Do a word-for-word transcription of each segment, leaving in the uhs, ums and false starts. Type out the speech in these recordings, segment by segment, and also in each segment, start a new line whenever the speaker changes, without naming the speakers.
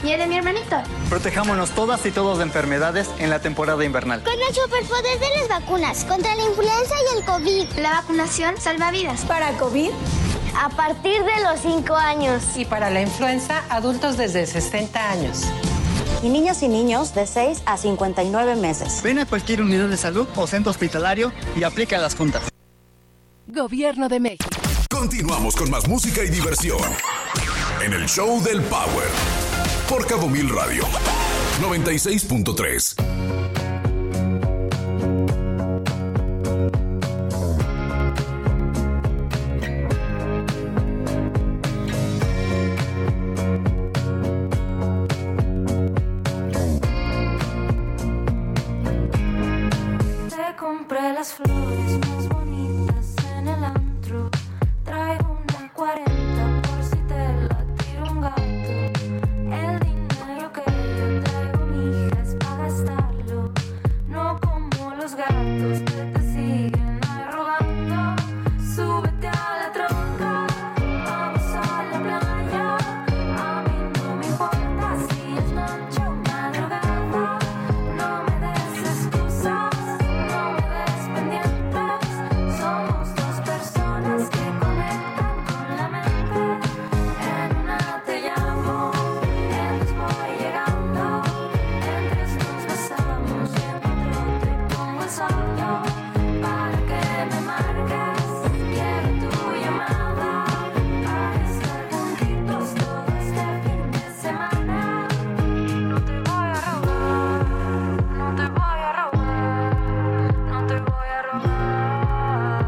y el de mi hermanito.
Protejámonos todas y todos de enfermedades en la temporada invernal.
Con el superpoder de las vacunas contra la influenza y el COVID.
La vacunación salva vidas.
Para COVID,
a partir de los cinco años.
Y para la influenza, adultos desde sesenta años.
Y niños y niños de seis a cincuenta y nueve meses.
Ven a cualquier unidad de salud o centro hospitalario y aplica las juntas.
Gobierno de México.
Continuamos con más música y diversión en el Show del Power por Cabo Mil Radio noventa y seis punto tres.
Te compré las flores más bonitas en el antro. Traigo una cuarenta por si te la tiro un gato. El dinero que yo traigo, mija, es para gastarlo. No como los gatos que te siguen arrogando. Súbete a la tronca, vamos a la playa. A mí no me importa si es noche o madrugada. No me des excusas, no me des pendientes. Somos dos personas que conectan con la mente. En una te llamo, en dos voy llegando. En tres nos besamos y en cuatro te pongo el saldo. Para que me marques, quiero tu llamada. Para estar juntitos todo este fin de semana. No te voy a robar, no te voy a robar, no te voy a robar.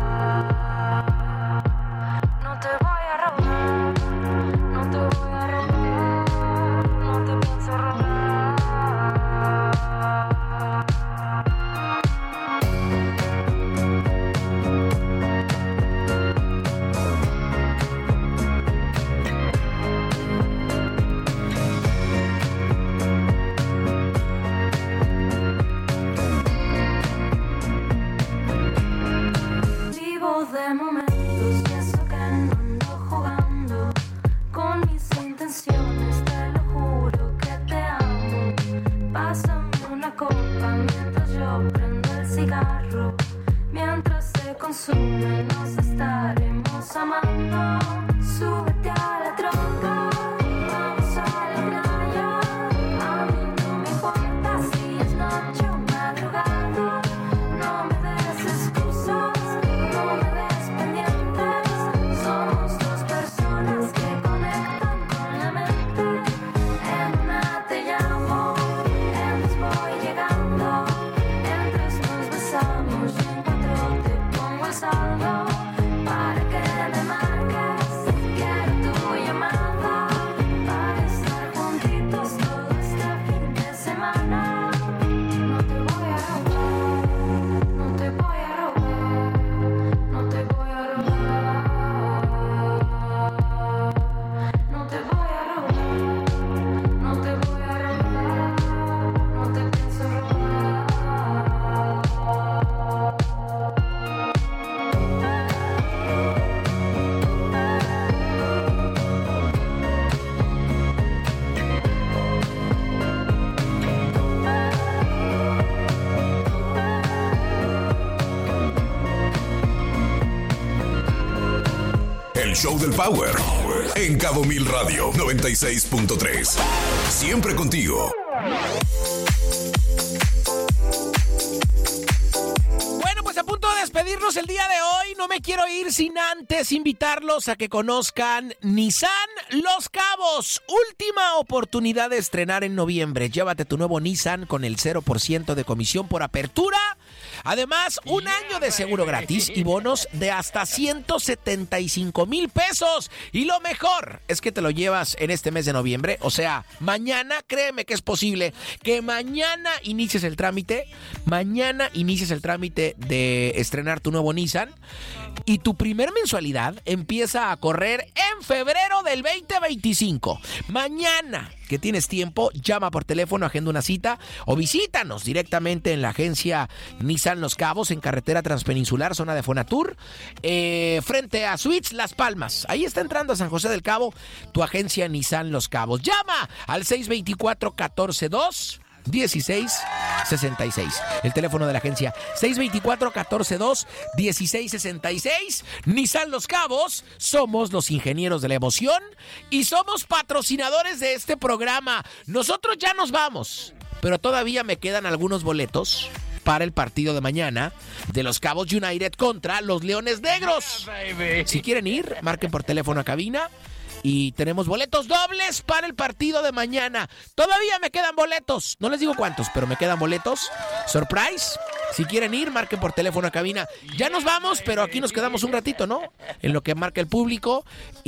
No te voy a robar, no te voy a robar, no te pienso robar. Vivo de momentos y eso que no ando jugando con mis intenciones, te lo juro que te amo. Pásame una copa mientras yo prendo el cigarro. Mientras se consume nos estaremos amando. Súbete a la tronca, vamos a la playa. A mí no me importa si es noche o madrugada. No me des excusas, no me des pendientes. Somos dos personas que conectan con la mente. En una te llamo, en dos voy llegando. En tres nos besamos y en cuatro te pongo el saldo. Para que me marques, quiero tu llamada. Para estar juntitos todo este fin de semana. No te voy a robar, no te voy a robar, no te voy a robar. No te voy a robar, no te voy a robar, no te pienso robar.
El Show del Power en Cabo Mil Radio noventa y seis punto tres. Siempre contigo.
Bueno, pues a punto de despedirnos el día de hoy, no me quiero ir sin antes invitarlos a que conozcan Nissan Los Cabos. Última oportunidad de estrenar en noviembre. Llévate tu nuevo Nissan con el cero por ciento de comisión por apertura. Además, un año de seguro gratis y bonos de hasta ciento setenta y cinco mil pesos. Y lo mejor es que te lo llevas en este mes de noviembre. O sea, mañana, créeme que es posible que mañana inicies el trámite. Mañana inicies el trámite de estrenar estrenar tu nuevo Nissan y tu primer mensualidad empieza a correr en febrero del veinte veinticinco. Mañana, que tienes tiempo, llama por teléfono, agenda una cita o visítanos directamente en la agencia Nissan Los Cabos, en carretera transpeninsular, zona de Fonatur, eh, frente a Suites Las Palmas. Ahí está entrando a San José del Cabo tu agencia Nissan Los Cabos. Llama al seis dos cuatro, uno cuatro dos, uno seis seis seis. El teléfono de la agencia seis dos cuatro, uno cuatro dos, uno seis seis seis. Nissan Los Cabos, somos los ingenieros de la emoción y somos patrocinadores de este programa. Nosotros ya nos vamos, pero todavía me quedan algunos boletos para el partido de mañana de Los Cabos United contra los Leones Negros. Si quieren ir, marquen por teléfono a cabina. Y tenemos boletos dobles para el partido de mañana. Todavía me quedan boletos. No les digo cuántos, pero me quedan boletos. Surprise. Si quieren ir, marquen por teléfono a cabina. Ya nos vamos, pero aquí nos quedamos un ratito, ¿no? En lo que marca el público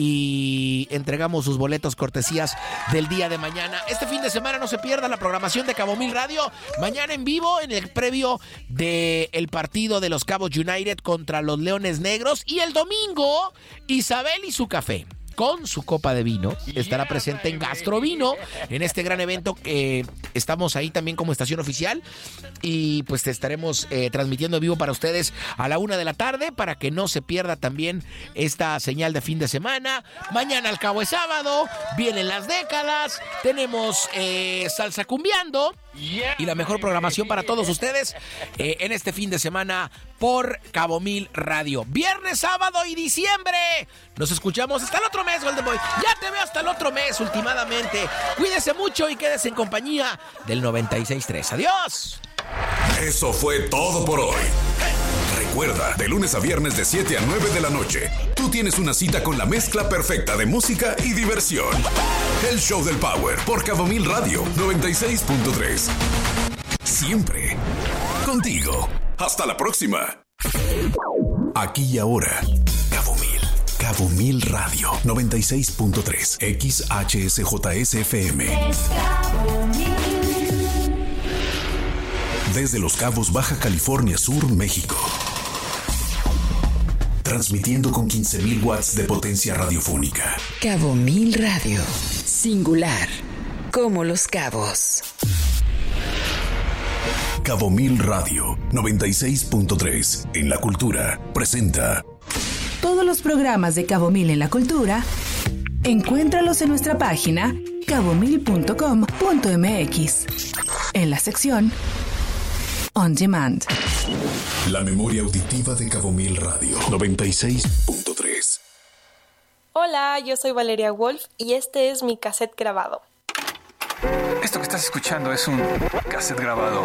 y entregamos sus boletos cortesías del día de mañana. Este fin de semana no se pierda la programación de Cabo Mil Radio. Mañana en vivo en el previo del partido de Los Cabos United contra los Leones Negros. Y el domingo, Isabel y su café, con su copa de vino, estará presente en Gastrovino, en este gran evento que estamos ahí también como estación oficial, y pues te estaremos eh, transmitiendo en vivo para ustedes a la una de la tarde, para que no se pierda también esta señal de fin de semana. Mañana al cabo es sábado, vienen las décadas, tenemos eh, salsa cumbiando y la mejor programación para todos ustedes eh, en este fin de semana por Cabo Mil Radio. Viernes, sábado y diciembre. Nos escuchamos hasta el otro mes, Golden Boy. Ya te veo hasta el otro mes, ultimadamente. Cuídese mucho y quédese en compañía del noventa y seis tres. Adiós.
Eso fue todo por hoy. Recuerda, de lunes a viernes de siete a nueve de la noche, tú tienes una cita con la mezcla perfecta de música y diversión. El Show del Power por Cabo Mil Radio noventa y seis punto tres. Siempre contigo. Hasta la próxima. Aquí y ahora, Cabo Mil. Cabo Mil Radio noventa y seis punto tres. X H S J S F M. Desde Los Cabos, Baja California Sur, México. Transmitiendo con quince mil watts de potencia radiofónica.
Cabo Mil Radio. Singular. Como Los Cabos.
Cabo Mil Radio noventa y seis punto tres. En la Cultura presenta
todos los programas de Cabo Mil en la Cultura. Encuéntralos en nuestra página cabo mil punto com punto m x, en la sección On Demand.
La memoria auditiva de Cabo Mil Radio noventa y seis punto tres.
Hola, yo soy Valeria Wolf y este es mi cassette grabado.
Esto que estás escuchando es un cassette grabado.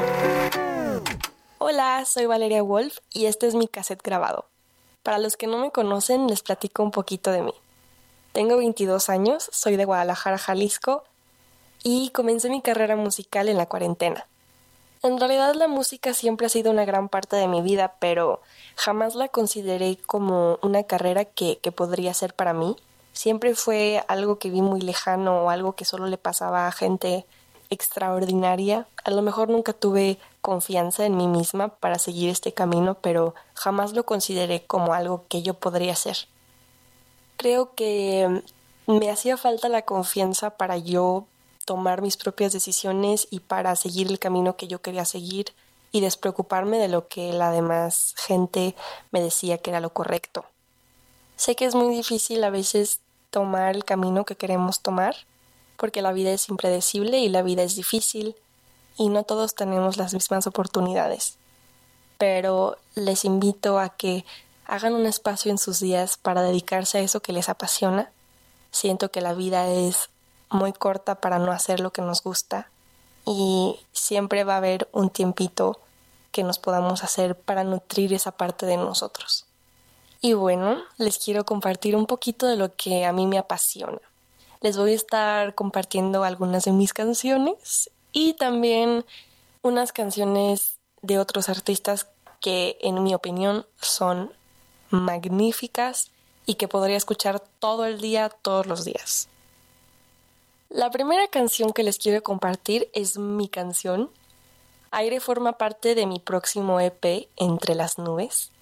Hola, soy Valeria Wolf y este es mi cassette grabado. Para los que no me conocen, les platico un poquito de mí. Tengo veintidós años, soy de Guadalajara, Jalisco, y comencé mi carrera musical en la cuarentena. En realidad la música siempre ha sido una gran parte de mi vida, pero jamás la consideré como una carrera que, que podría ser para mí. Siempre fue algo que vi muy lejano o algo que solo le pasaba a gente extraordinaria. A lo mejor nunca tuve confianza en mí misma para seguir este camino, pero jamás lo consideré como algo que yo podría hacer. Creo que me hacía falta la confianza para yo tomar mis propias decisiones y para seguir el camino que yo quería seguir y despreocuparme de lo que la demás gente me decía que era lo correcto. Sé que es muy difícil a veces tomar el camino que queremos tomar, porque la vida es impredecible y la vida es difícil y no todos tenemos las mismas oportunidades. Pero les invito a que hagan un espacio en sus días para dedicarse a eso que les apasiona. Siento que la vida es muy corta para no hacer lo que nos gusta y siempre va a haber un tiempito que nos podamos hacer para nutrir esa parte de nosotros. Y bueno, les quiero compartir un poquito de lo que a mí me apasiona. Les voy a estar compartiendo algunas de mis canciones y también unas canciones de otros artistas que, en mi opinión, son magníficas y que podría escuchar todo el día, todos los días. La primera canción que les quiero compartir es mi canción. Aire forma parte de mi próximo E P, Entre las Nubes.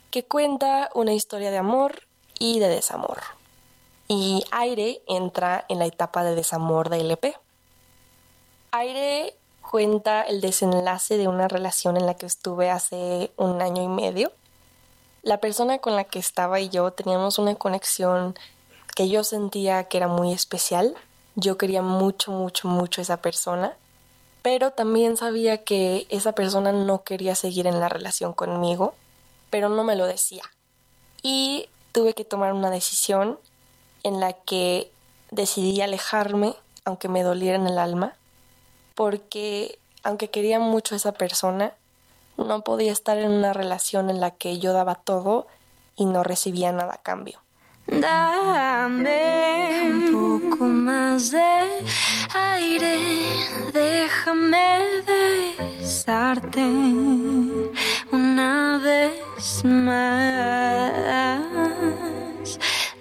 que cuenta una historia de amor y de desamor. Y Aire entra en la etapa de desamor de L P. Aire cuenta el desenlace de una relación en la que estuve hace un año y medio. La persona con la que estaba y yo teníamos una conexión que yo sentía que era muy especial. Yo quería mucho, mucho, mucho a esa persona, pero también sabía que esa persona no quería seguir en la relación conmigo, pero no me lo decía. Y tuve que tomar una decisión en la que decidí alejarme, aunque me doliera en el alma, porque aunque quería mucho a esa persona, no podía estar en una relación en la que yo daba todo y no recibía nada a cambio.
Dame un poco más de aire, déjame besarte una vez más.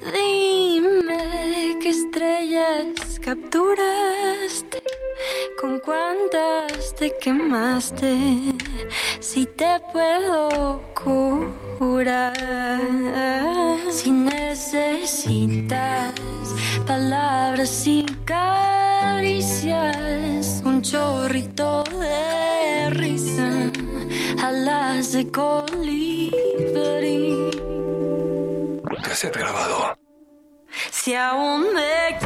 Dime qué estrellas capturaste, con cuántas te quemaste, si te puedo curar. Si necesitas palabras y caricias, un chorrito de risa, alas de colibrí.
Cassette grabado.
Si aún me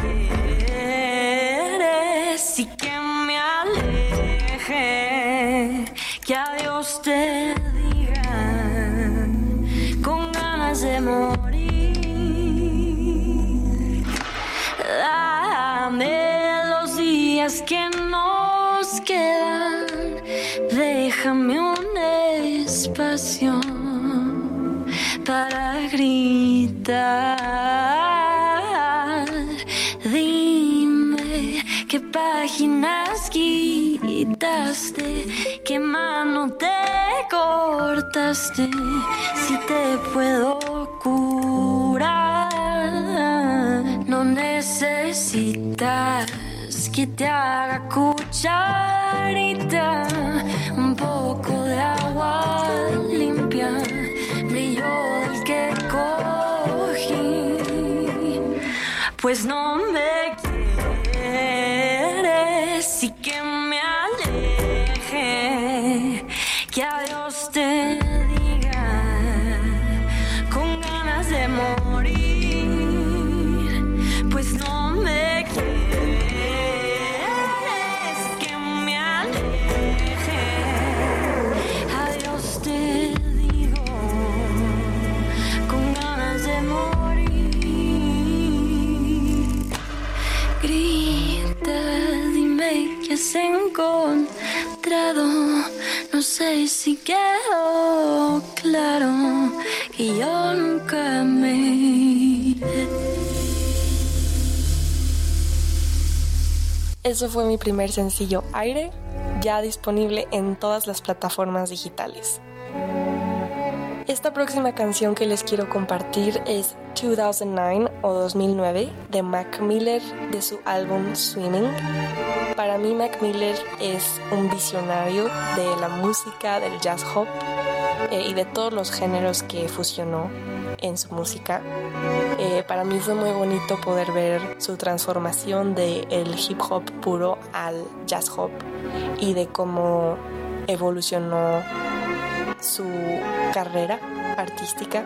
quieres y que me aleje, que adiós te diga con ganas de morir. Dame los días que nos quedan, déjame un espacio para gritar. Dime qué páginas quitaste, qué mano te cortaste, si te puedo curar. No necesitas que te haga cucharita, un poco de agua limpia, brillo del que cogí, pues no me quieres y que me aleje, que adiós te diga con ganas de morir, pues no me quieres que me aleje, adiós te digo con ganas de morir. Grita, dime que has encontrado, no sé si quedó claro que yo nunca me iré.
Eso fue mi primer sencillo, Aire, ya disponible en todas las plataformas digitales. Esta próxima canción que les quiero compartir es dos mil nueve o dos mil nueve de Mac Miller, de su álbum Swimming. Para mí Mac Miller es un visionario de la música, del jazz hop eh, y de todos los géneros que fusionó en su música. Eh, para mí fue muy bonito poder ver su transformación del hip hop puro al jazz hop y de cómo evolucionó su carrera artística.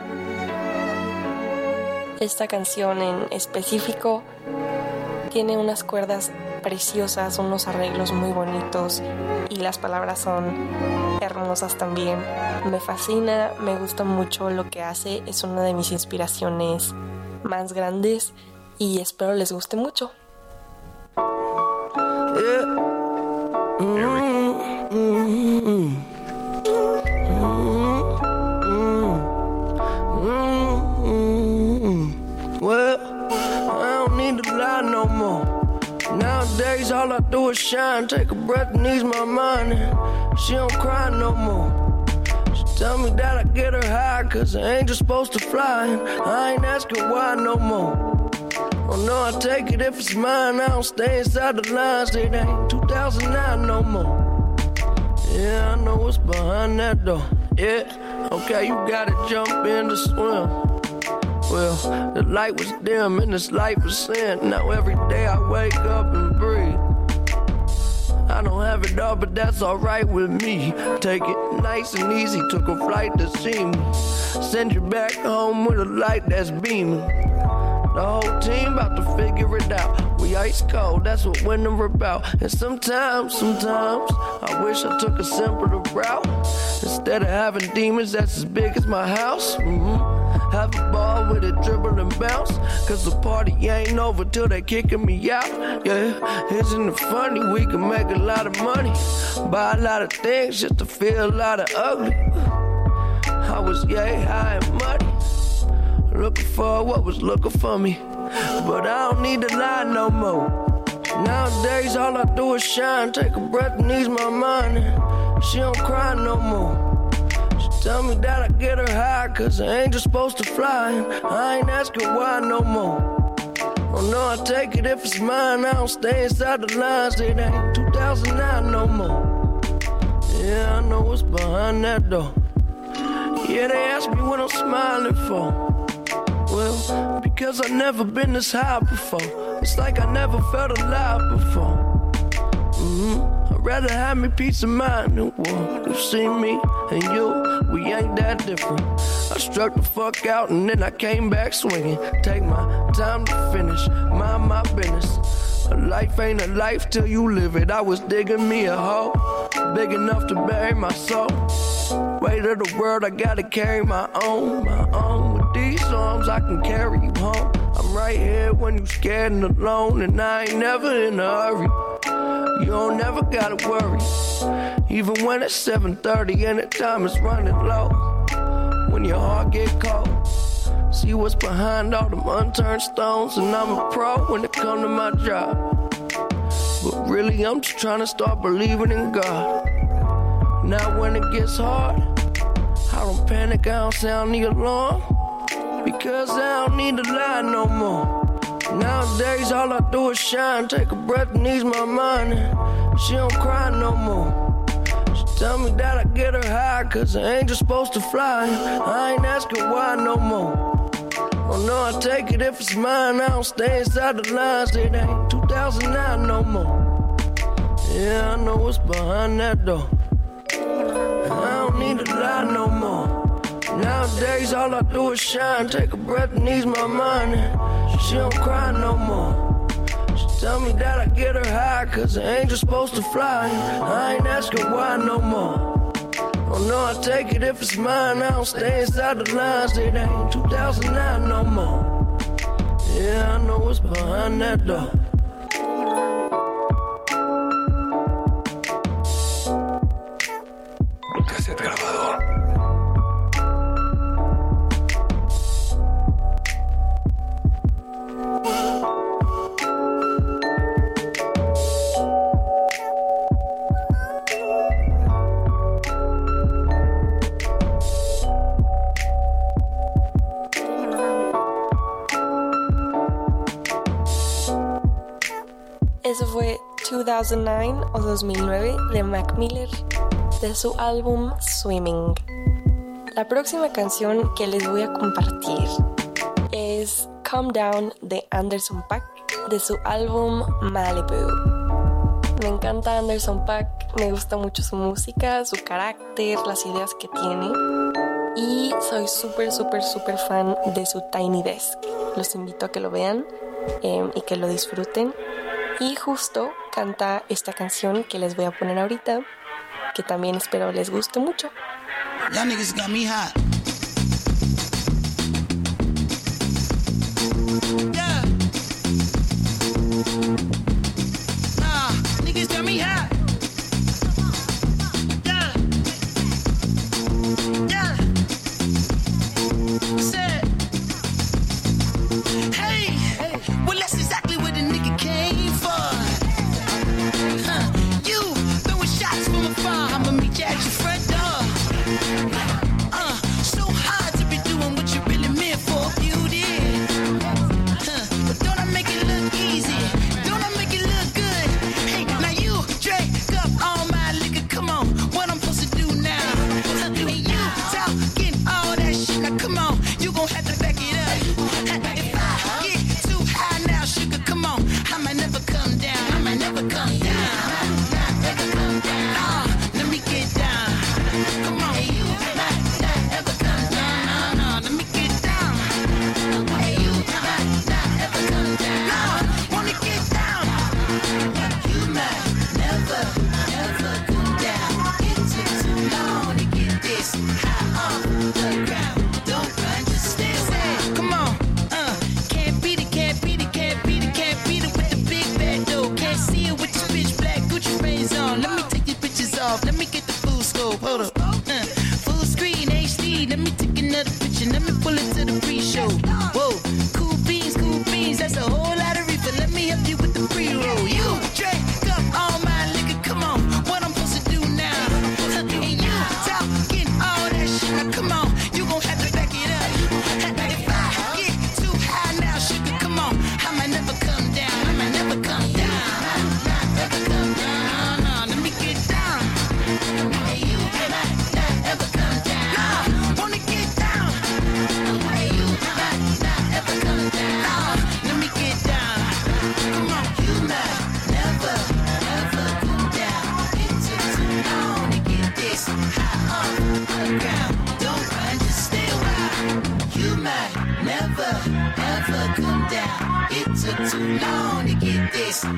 Esta canción en específico tiene unas cuerdas preciosas, unos arreglos muy bonitos y las palabras son hermosas también. Me fascina, me gusta mucho lo que hace, es una de mis inspiraciones más grandes y espero les guste mucho.
Yeah. Mm-hmm. Mm-hmm. Mm-hmm. Well, I don't need to lie no more. Nowadays all I do is shine, take a breath and ease my mind, and she don't cry no more. She tell me that I get her high, cause an angel's supposed to fly, and I ain't asking why no more. Oh no, I take it if it's mine, I don't stay inside the lines, it ain't two thousand nine no more. Yeah, I know what's behind that door, yeah, Okay, you gotta jump in to swim. Well, the light was dim and this life was sin. Now every day I wake up and breathe. I don't have it all, but that's alright with me. Take it nice and easy, took a flight to see me. Send you back home with a light that's beaming. The whole team about to figure it out. We ice cold, that's what winter about. And sometimes, sometimes, I wish I took a simpler route. Instead of having demons that's as big as my house. Mm-hmm. Have a ball with it, dribble and bounce. Cause the party ain't over till they kicking me out. Yeah, isn't it funny? We can make a lot of money. Buy a lot of things just to feel a lot of ugly. I was yay high and muddy. Looking for what was looking for me. But I don't need to lie no more. Nowadays all I do is shine. Take a breath and ease my mind. She don't cry no more. Tell me that I get her high, cause an angel's supposed to fly. I ain't asking why no more. Oh no, I take it if it's mine. I don't stay inside the lines. It ain't two thousand nine no more. Yeah, I know what's behind that door. Yeah, they ask me what I'm smiling for. Well, because I've never been this high before. It's like I never felt alive before. Mm-hmm. Rather have me peace of mind than war. You see me and you, we ain't that different. I struck the fuck out and then I came back swinging. Take my time to finish, mind my business. A life ain't a life till you live it. I was digging me a hole, big enough to bury my soul. Weight of the world, I gotta carry my own, my own. With these arms, I can carry you home. I'm right here when you scared and alone, and I ain't never in a hurry. You don't never gotta worry, even when it's seven thirty and the time is running low. When your heart get cold, see what's behind all them unturned stones. And I'm a pro when it come to my job, but really I'm just trying to start believing in God. Now when it gets hard, I don't panic, I don't sound the alarm, because I don't need to lie no more. Nowadays all I do is shine. Take a breath and ease my mind. She don't cry no more. She tell me that I get her high, cause an angel's supposed to fly. I ain't asking why no more. Oh no, I take it if it's mine. I don't stay inside the lines. It ain't two thousand nine no more. Yeah, I know what's behind that door. I don't need to lie no more. Nowadays all I do is shine. Take a breath and ease my mind. She don't cry no more. She tell me that I get her high, cause an angel's supposed to fly. I ain't asking why no more. Oh no, I take it if it's mine. I don't stay inside the lines. It ain't two thousand nine no more. Yeah, I know what's behind that door.
Cassette grabado.
Eso fue two thousand nine o dos mil nueve de Mac Miller, de su álbum Swimming. La próxima canción que les voy a compartir es Calm Down de Anderson .Paak, de su álbum Malibu. Me encanta Anderson .Paak, me gusta mucho su música, su carácter, las ideas que tiene, y soy súper, súper, súper fan de su Tiny Desk. Los invito a que lo vean eh, y que lo disfruten. Y justo canta esta canción que les voy a poner ahorita, que también espero les guste mucho.
Y'all niggas got me hot. Yeah. Nah, niggas got me hot. Yeah. Yeah. Said. Hey, hey. Well, that's exactly where the nigga came from. Huh. You throwing shots from afar. I'ma meet you at your front door. Uh,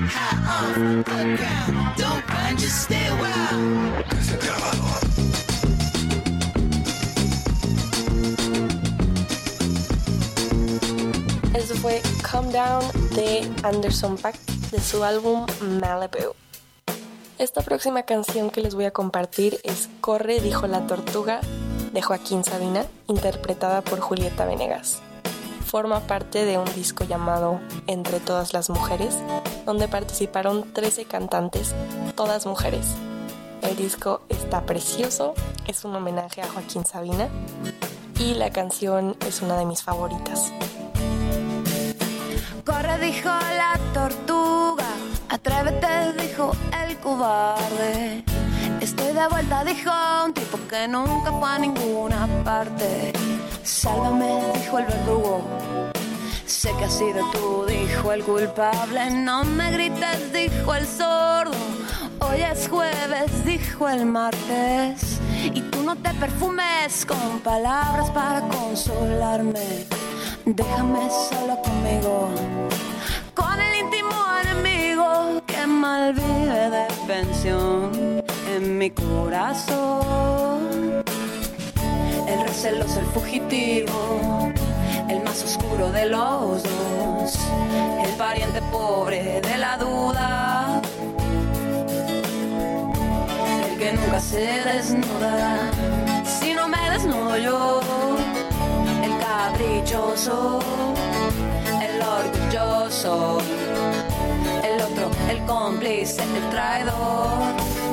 high off the ground. Don't run, just stay a while.
Cassette grabado.
Eso fue Calm Down de Anderson .Paak de su álbum Malibu. Esta próxima canción que les voy a compartir es Corre, dijo la tortuga de Joaquín Sabina, interpretada por Julieta Venegas. Forma parte de un disco llamado Entre todas las mujeres, donde participaron trece cantantes, todas mujeres. El disco está precioso, es un homenaje a Joaquín Sabina y la canción es una de mis favoritas.
Corre, dijo la tortuga, atrévete, dijo el cobarde. Estoy de vuelta, dijo un tipo que nunca fue a ninguna parte. Sálvame, dijo el verdugo, sé que has sido tú, dijo el culpable. No me grites, dijo el sordo, hoy es jueves, dijo el martes. Y tú no te perfumes con palabras para consolarme. Déjame solo conmigo, con el íntimo enemigo que mal vive de pensión en mi corazón. El receloso, el fugitivo, el más oscuro de los dos, el pariente pobre de la duda, el que nunca se desnuda si no me desnudo yo, el caprichoso, el orgulloso, el otro, el cómplice, el traidor.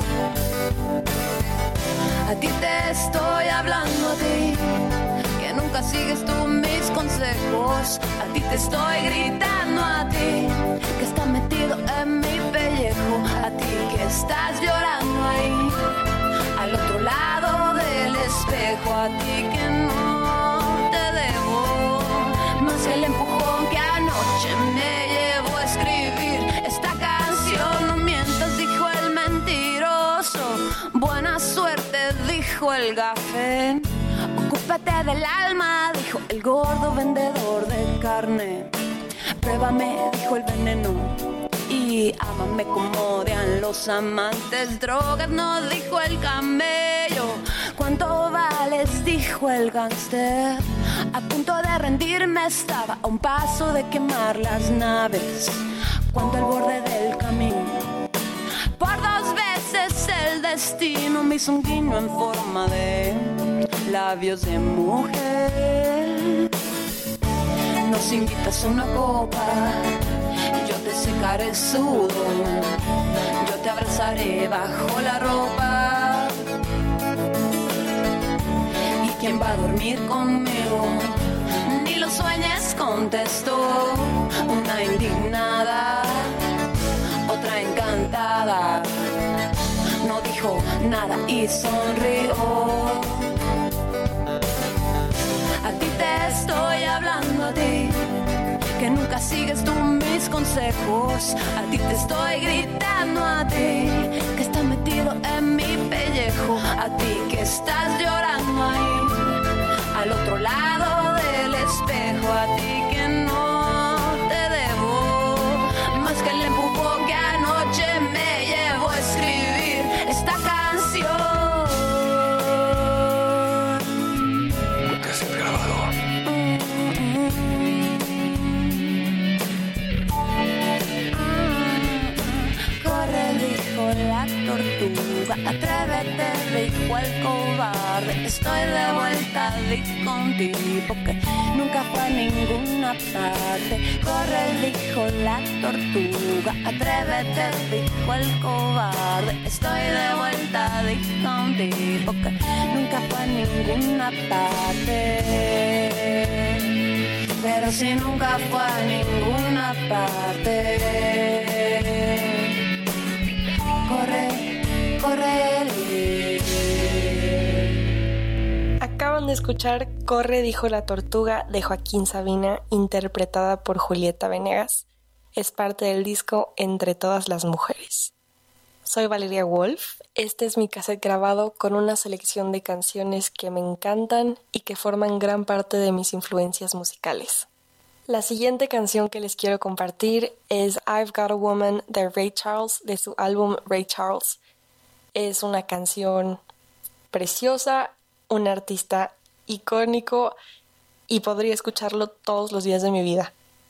A ti te estoy hablando, a ti, que nunca sigues tú mis consejos. A ti te estoy gritando, a ti, que está metido en mi pellejo. A ti que estás llorando ahí, al otro lado del espejo. A ti que no te debo más que el empujón que anoche me llevó a escribir esta canción. No mientas, dijo el mentiroso, buena suerte, dijo el gafén. Ocúpate del alma, dijo el gordo vendedor de carne. Pruébame, dijo el veneno, y ámame como odian los amantes. Drogas, no, dijo el camello. ¿Cuánto vales?, dijo el gángster. A punto de rendirme estaba a un paso de quemar las naves, cuando al borde del camino, por dos veces el destino me hizo un guiño en forma de labios de mujer. Nos invitas a una copa, yo te secaré el sudor, yo te abrazaré bajo la ropa. ¿Y quién va a dormir conmigo? Ni lo sueñes, contestó una indignada, otra encantada. No dijo nada y sonrió. A ti te estoy hablando, a ti, que nunca sigues tú mis consejos. A ti te estoy gritando, a ti, que estás metido en mi pellejo. A ti que estás llorando ahí, al otro lado del espejo. A ti que no te debo más que el empujón que anoche me llevó a escribir esta canción.
Cassette grabado.
Corre, dijo la tortuga, atrévete, dijo el cobarde. Estoy de vuelta, dijo un tipo que nunca fue a ninguna parte. Corre, dijo la tortuga, atrévete, dijo el cobarde. Estoy de vuelta, dijo un tipo que nunca fue a ninguna parte. Pero si nunca fue a ninguna parte, corre, corre.
Acaban de escuchar Corre, dijo la tortuga de Joaquín Sabina, interpretada por Julieta Venegas. Es parte del disco Entre todas las mujeres. Soy Valeria Wolf. Este es mi cassette grabado con una selección de canciones que me encantan y que forman gran parte de mis influencias musicales. La siguiente canción que les quiero compartir es I've Got a Woman de Ray Charles, de su álbum Ray Charles. Es una canción preciosa, un artista icónico y podría escucharlo todos los días de mi vida.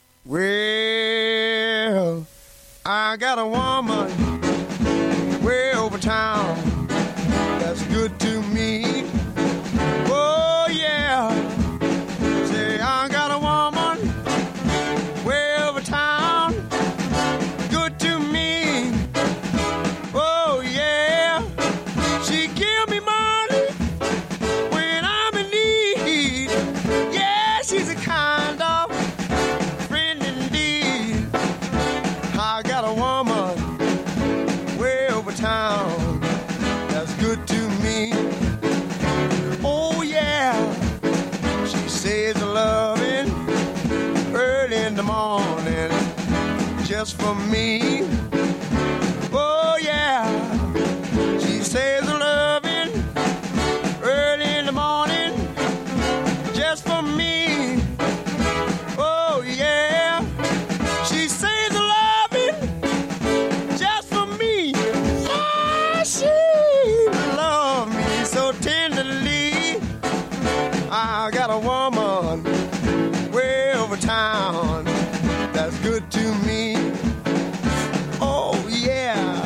Well, I got a woman way over town that's good to me. Oh yeah, say I got a woman way over town, good to me. Oh yeah, she give me money when I'm in need. Yeah, she's a kind of friend indeed. I got a woman way over town that's good to me. Oh yeah, she says loving early in the morning just for me. Oh yeah, she says loving early in the morning just for me. Oh yeah, she says loving just for me. Yeah, she loves me so tenderly. I got a woman way over town that's good to me. Oh yeah.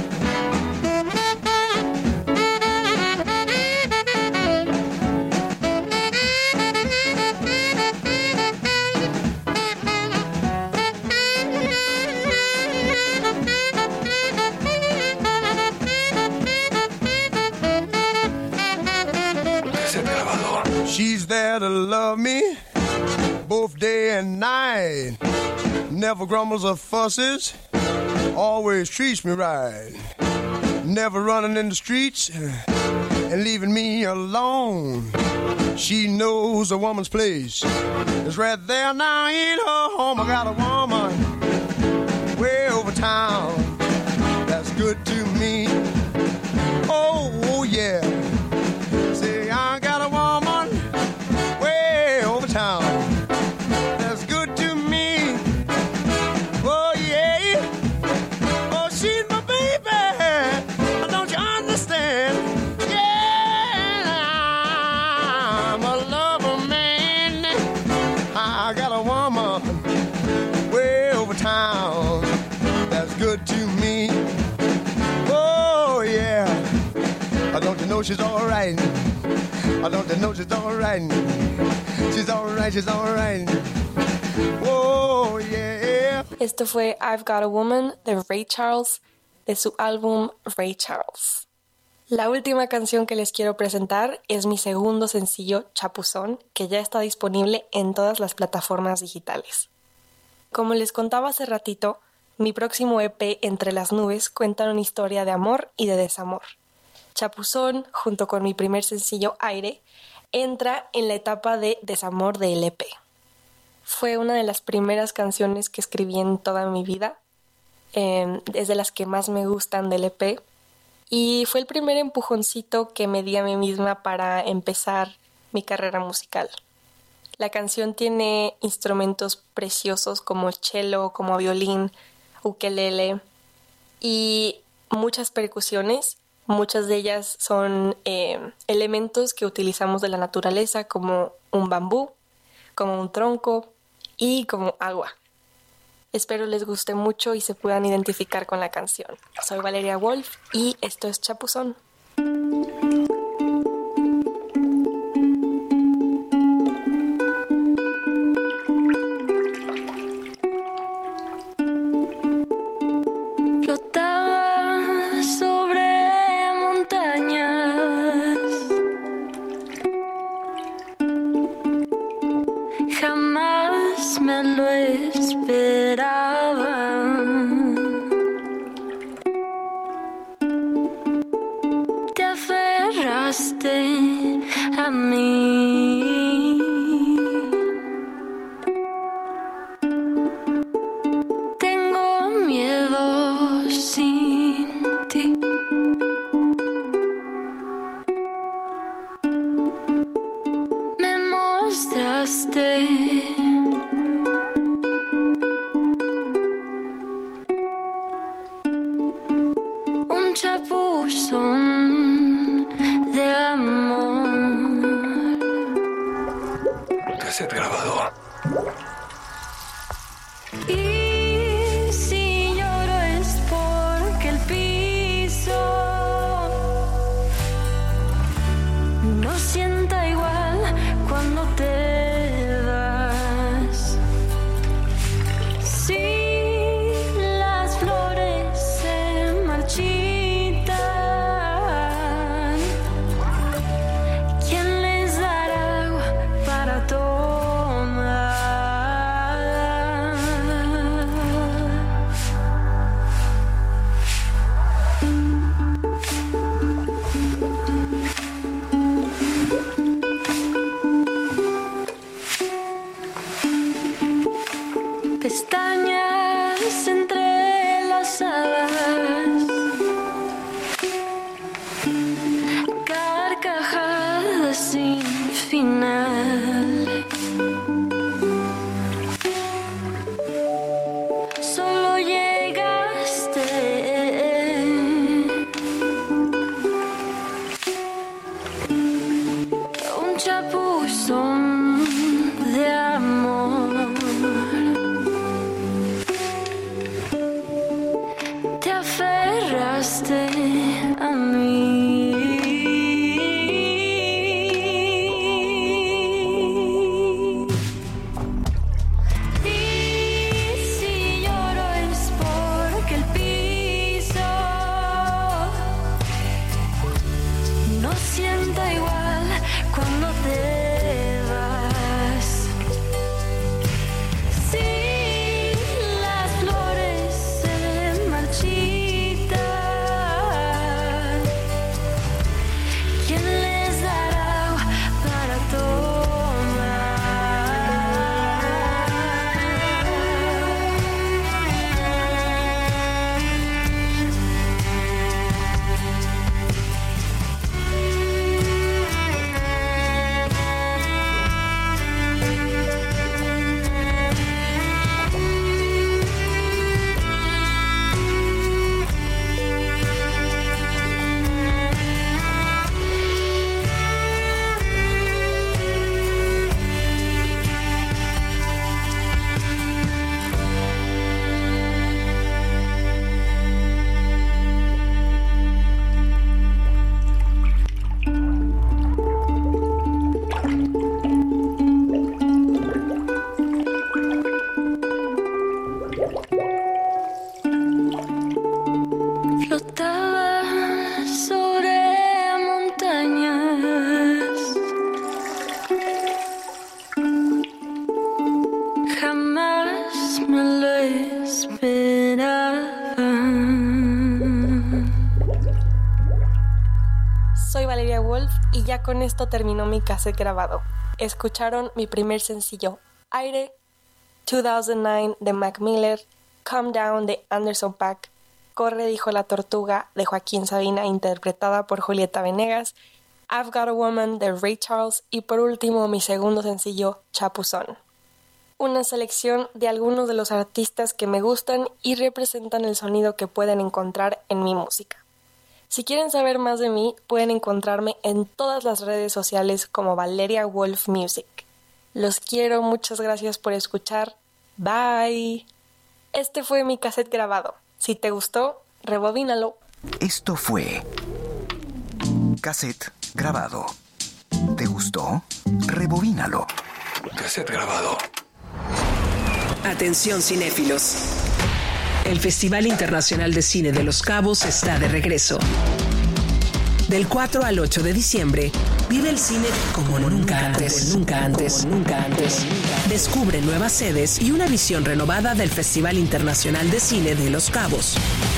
She's there to love me both day and night. Never grumbles or fusses, always treats me right. Never running in the streets and leaving me alone. She knows a woman's place is right there now in her home. I got a woman way over town that's good to me. Oh, oh yeah. Say I got a woman way over town that's good to me. Oh yeah. Oh, she's my baby. Don't you understand? Yeah, I'm a lover man. I got a woman way over town that's good to me. Oh yeah. Don't you know she's all right? Don't you know she's all right? She's all right, she's all right. Oh, yeah.
Esto fue I've Got a Woman de Ray Charles, de su álbum Ray Charles. La última canción que les quiero presentar es mi segundo sencillo, Chapuzón, que ya está disponible en todas las plataformas digitales. Como les contaba hace ratito, mi próximo E P Entre las Nubes cuenta una historia de amor y de desamor. Chapuzón, junto con mi primer sencillo Aire, entra en la etapa de desamor del E P. Fue una de las primeras canciones que escribí en toda mi vida, eh, es de las que más me gustan del E P, y fue el primer empujoncito que me di a mí misma para empezar mi carrera musical. La canción tiene instrumentos preciosos como cello, como violín, ukelele y muchas percusiones. Muchas de ellas son eh, elementos que utilizamos de la naturaleza, como un bambú, como un tronco y como agua. Espero les guste mucho y se puedan identificar con la canción. Soy Valeria Wolf y esto es Chapuzón.
chapuzón de amor.
Cassette grabado.
Y si lloro es porque el piso no sienta igual cuando te vas. Si las flores se marchitan, ¿quién les dará agua para tomar? Pestañas entrelazadas, carcajadas sin final. Solo llegaste un chapuzón de amor. Te aferraste a mí. Y si lloro es porque el piso no sienta igual cuando te vas. Si las flores se marchitan, ¿quién les dará agua para flotaba sobre montañas? Jamás me lo esperaba.
Soy Valeria Wolf y ya con esto terminó mi cassette grabado. Escucharon mi primer sencillo, Aire, dos mil nueve de Mac Miller, Calm Down de Anderson .Paak, Corre dijo la tortuga de Joaquín Sabina interpretada por Julieta Venegas, I've Got a Woman de Ray Charles y por último mi segundo sencillo, Chapuzón. Una selección de algunos de los artistas que me gustan y representan el sonido que pueden encontrar en mi música. Si quieren saber más de mí, pueden encontrarme en todas las redes sociales como Valeria Wolf Music. Los quiero, muchas gracias por escuchar. Bye. Este fue mi cassette grabado. Si te gustó, rebobínalo.
Esto fue cassette grabado. ¿Te gustó? Rebobínalo.
Cassette grabado.
Atención cinéfilos. El Festival Internacional de Cine de Los Cabos está de regreso. Del cuatro al ocho de diciembre, vive el cine como nunca antes, nunca antes, nunca antes. Descubre nuevas sedes y una visión renovada del Festival Internacional de Cine de Los Cabos.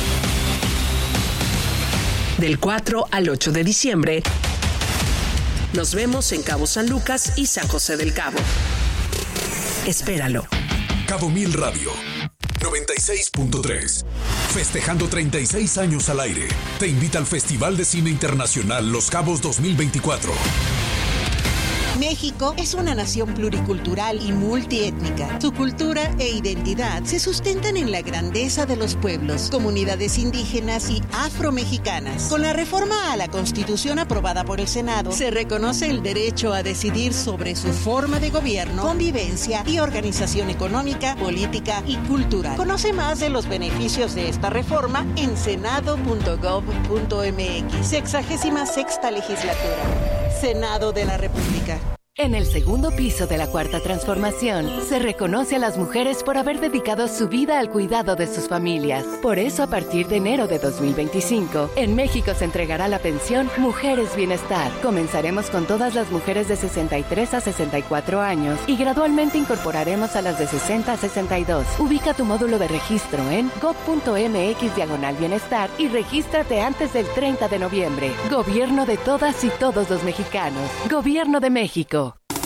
Del cuatro al ocho de diciembre, nos vemos en Cabo San Lucas y San José del Cabo. Espéralo.
Cabo Mil Radio noventa y seis punto tres. Festejando treinta y seis años al aire, te invita al Festival de Cine Internacional Los Cabos dos mil veinticuatro.
México es una nación pluricultural y multiétnica. Su cultura e identidad se sustentan en la grandeza de los pueblos, comunidades indígenas y afromexicanas. Con la reforma a la Constitución aprobada por el Senado, se reconoce el derecho a decidir sobre su forma de gobierno, convivencia y organización económica, política y cultural. Conoce más de los beneficios de esta reforma en senado punto gov punto mx. Sexagésima sexta legislatura. Senado de la República.
En el segundo piso de la Cuarta Transformación, se reconoce a las mujeres por haber dedicado su vida al cuidado de sus familias. Por eso, a partir de enero de dos mil veinticinco, en México se entregará la pensión Mujeres Bienestar. Comenzaremos con todas las mujeres de sesenta y tres a sesenta y cuatro años y gradualmente incorporaremos a las de sesenta a sesenta y dos. Ubica tu módulo de registro en gov punto mx diagonal bienestar y regístrate antes del treinta de noviembre. Gobierno de todas y todos los mexicanos. Gobierno de México.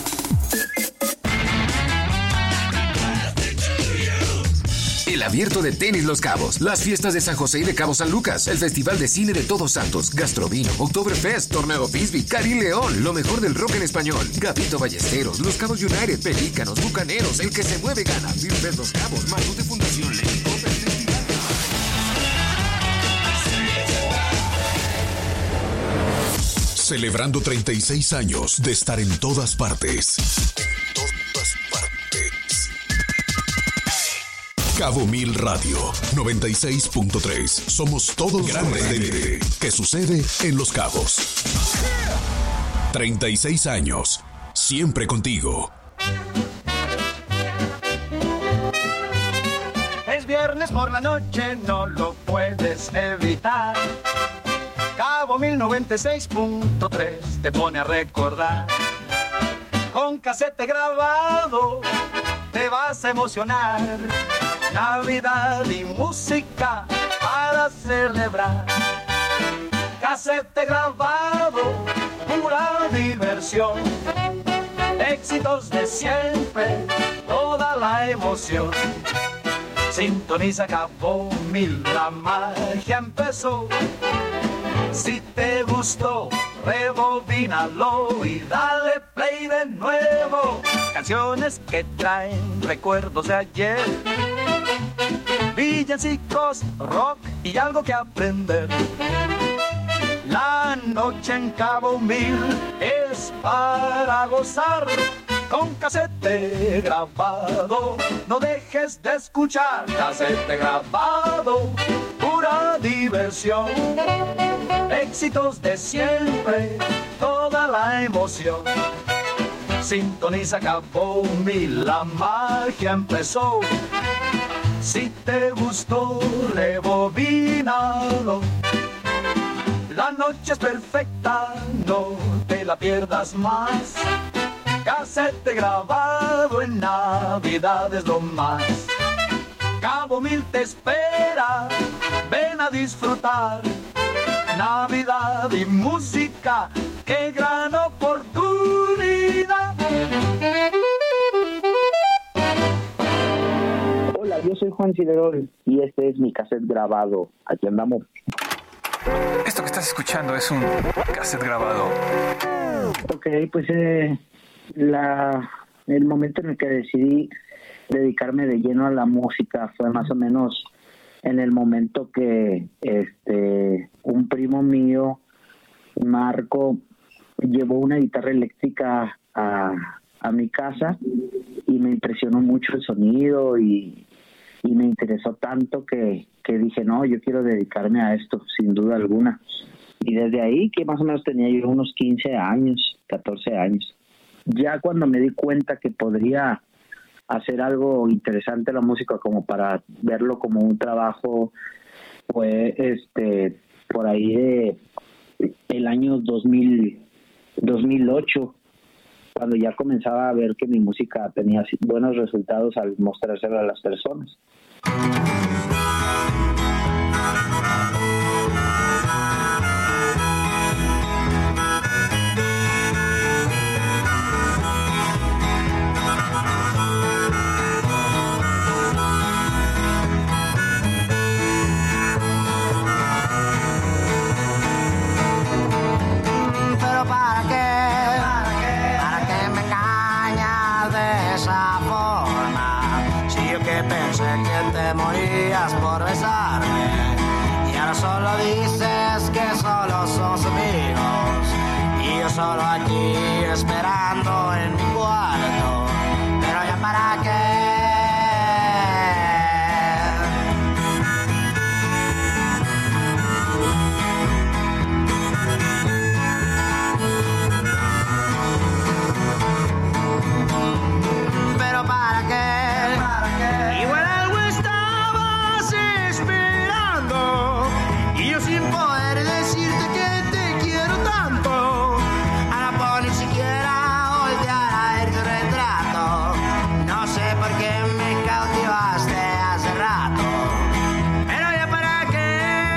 El Abierto de Tenis Los Cabos, las fiestas de San José y de Cabo San Lucas, el Festival de Cine de Todos Santos, Gastrovino, Oktoberfest, Torneo Bisbee, Karim León, lo mejor del rock en español, Gavito Ballesteros, Los Cabos United, Pelícanos, Bucaneros, el que se mueve gana, Beer Los Cabos, Matute Fundación, Lady Copper, Festival.
Celebrando treinta y seis años de estar en todas partes. En todas partes. Cabo Mil Radio noventa y seis punto tres. Somos todos grandes de ¿Qué sucede en Los Cabos? treinta y seis años. Siempre contigo.
Es viernes por la noche, no lo puedes evitar. Cabo Mil noventa y seis punto tres te pone a recordar. Con casete grabado te vas a emocionar. Navidad y música para celebrar. Casete grabado, pura diversión. Éxitos de siempre, toda la emoción. Sintoniza Cabo Mil, la magia empezó. Si te gustó, rebobínalo y dale play de nuevo. Canciones que traen recuerdos de ayer, villancicos, rock y algo que aprender. La noche en Cabo Mil es para gozar. Con casete grabado, no dejes de escuchar. Casete grabado, pura diversión. Éxitos de siempre, toda la emoción. Sintoniza Cabo Mil, la magia empezó. Si te gustó, rebobínalo. La noche es perfecta, no te la pierdas más. Casete grabado en Navidad es lo más. Cabo Mil te espera, ven a disfrutar. Navidad y música, qué gran oportunidad.
Hola, yo soy Juan Ciderol y este es mi cassette grabado. Aquí andamos.
Esto que estás escuchando es un cassette grabado.
Ok, pues eh, la, el momento en el que decidí dedicarme de lleno a la música fue más o menos en el momento que este un primo mío, Marco, llevó una guitarra eléctrica a, a mi casa y me impresionó mucho el sonido y, y me interesó tanto que, que dije, no, yo quiero dedicarme a esto, sin duda alguna. Y desde ahí, que más o menos tenía yo unos quince años, catorce años, ya cuando me di cuenta que podría hacer algo interesante la música como para verlo como un trabajo, fue este por ahí de el año dos mil, dos mil ocho, cuando ya comenzaba a ver que mi música tenía buenos resultados al mostrárselo a las personas.
Pero para qué, para qué
sabes que solo somos amigos y yo solo aquí esperando en mi cuarto, pero ya para qué. Pero para qué, ¿para qué? Igual algo estabas esperando y yo sin poder decirte que te quiero tanto. Ahora por ni siquiera voltear a ver tu retrato. No sé por qué me cautivaste hace rato, pero ya para qué.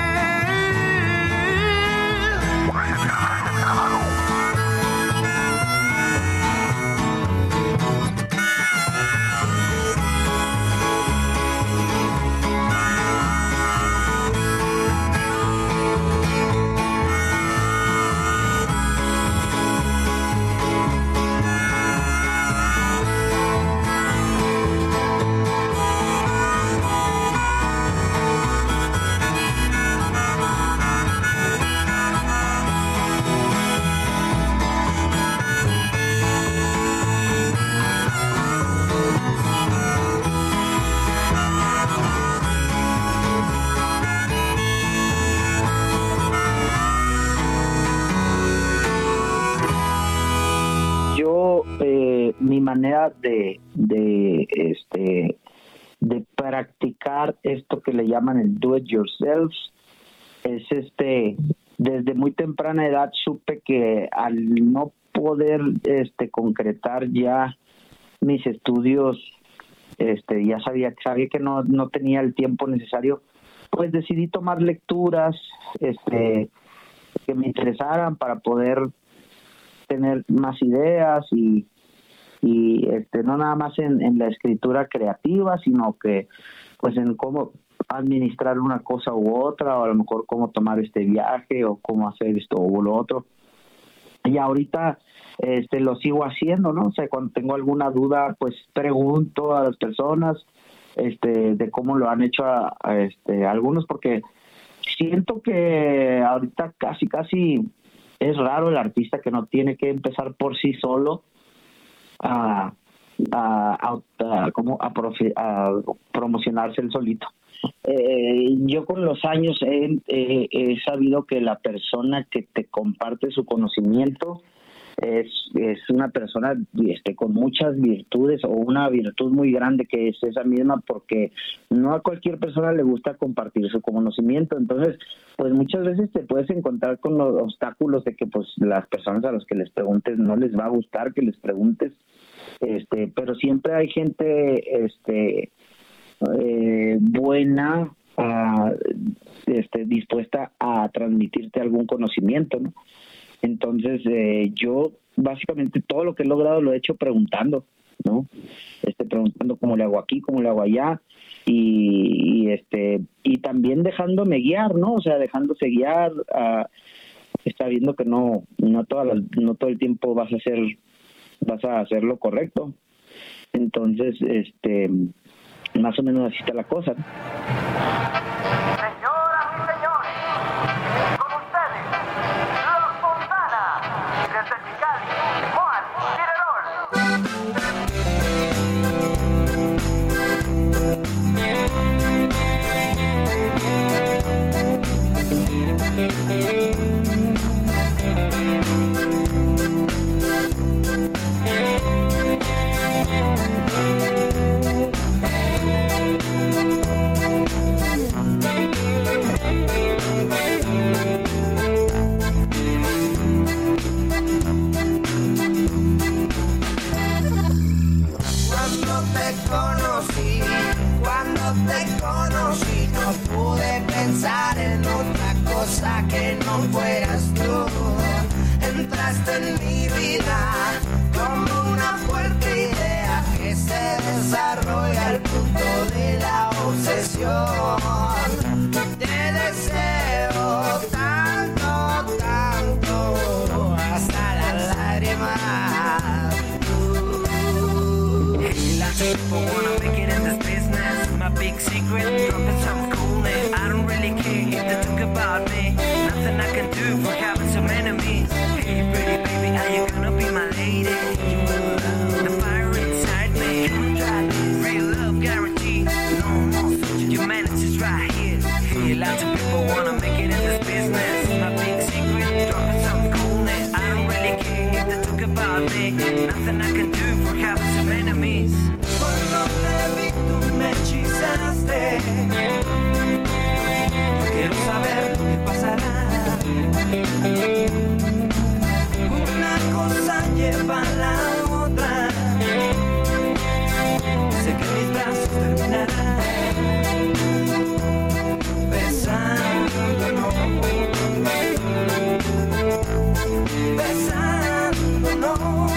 Yo, eh, mi manera de, de, este, de practicar esto que le llaman el do it yourself es, este, desde muy temprana edad supe que al no poder, este, concretar ya mis estudios, este, ya sabía, sabía que no, no tenía el tiempo necesario, pues decidí tomar lecturas, este, que me interesaran para poder tener más ideas y, y este no nada más en, en la escritura creativa, sino que pues en cómo administrar una cosa u otra, o a lo mejor cómo tomar este viaje o cómo hacer esto o lo otro. Y ahorita este lo sigo haciendo, ¿no? O sea, cuando tengo alguna duda, pues pregunto a las personas este de cómo lo han hecho a, a este a algunos, porque siento que ahorita casi casi es raro el artista que no tiene que empezar por sí solo a, a, a, a, como a, profe, a promocionarse él solito. Eh, yo con los años he, he, he sabido que la persona que te comparte su conocimiento es, es una persona este, con muchas virtudes, o una virtud muy grande que es esa misma, porque no a cualquier persona le gusta compartir su conocimiento. Entonces, pues muchas veces te puedes encontrar con los obstáculos de que pues las personas a las que les preguntes no les va a gustar que les preguntes, este, pero siempre hay gente este eh, buena, uh, este, dispuesta a transmitirte algún conocimiento, ¿no? Entonces, eh, yo básicamente todo lo que he logrado lo he hecho preguntando, ¿no? Este, preguntando cómo le hago aquí, cómo le hago allá, y, y este y también dejándome guiar, ¿no? O sea, dejándose guiar, uh, está viendo que no no toda la, no todo el tiempo vas a hacer vas a hacer lo correcto. Entonces, este más o menos así está la cosa, ¿no?
Pensar en otra cosa que no fueras tú. Entraste en mi vida como una fuerte idea que se desarrolla al punto de la obsesión. Te deseo tanto, tanto, hasta las lágrimas. Hey, lots of people wanna make it in this business. My big secret, dropping some cool name. I don't really care if they talk about me. Nothing I can do for having some enemies. Hey, pretty baby, are you gonna be my lady? The fire inside me, come and try this. Real love guarantee, no more future. Humanity's right here. Hey, lots of people wanna make it in this business. My big secret, dropping some coolness. I don't really care if they talk about me. Nothing I can do for having some enemies. Cuando te vi, tú me hechizaste. Quiero saber lo que pasará. Una cosa lleva a la otra. Sé que mis brazos terminarán besándonos, besándonos.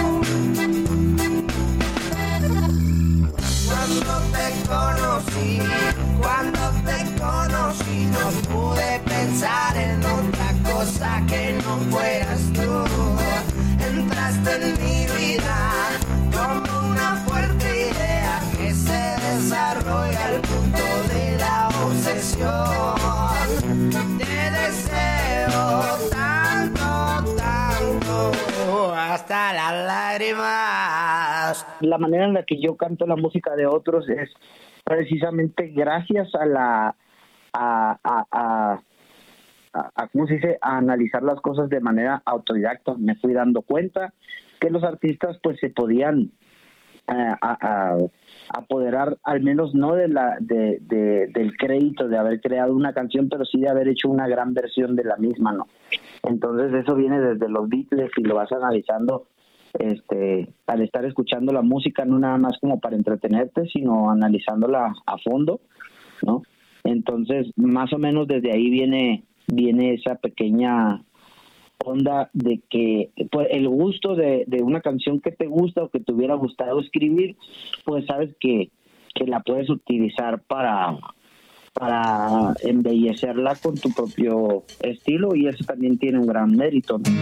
Cuando te conocí, cuando te conocí, no pude pensar en otra cosa que no fueras tú. Entraste en mi vida como una fuerte idea que se desarrolla al punto de la obsesión. Te deseo tanto, tanto, hasta las lágrimas.
La manera en la que yo canto la música de otros es precisamente gracias a la a, a, a, a, a ¿cómo se dice? A analizar las cosas de manera autodidacta. Me fui dando cuenta que los artistas pues se podían a, a, a apoderar al menos no de la de, de del crédito de haber creado una canción, pero sí de haber hecho una gran versión de la misma, ¿no? Entonces eso viene desde los Beatles y lo vas analizando este al estar escuchando la música, no nada más como para entretenerte, sino analizándola a fondo, ¿no? Entonces más o menos desde ahí viene viene esa pequeña onda de que pues, el gusto de, de una canción que te gusta o que te hubiera gustado escribir, pues sabes que, que la puedes utilizar para para embellecerla con tu propio estilo, y eso también tiene un gran mérito, ¿no?